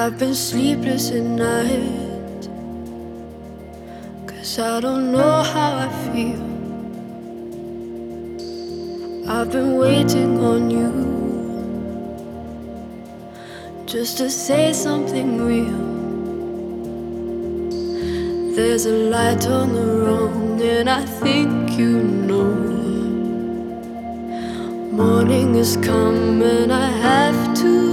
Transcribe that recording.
I've been sleepless at night, 'cause I don't know how I feel. I've been waiting on you just to say something real. There's a light on the wrong, and I think you know. Morning has come and I have to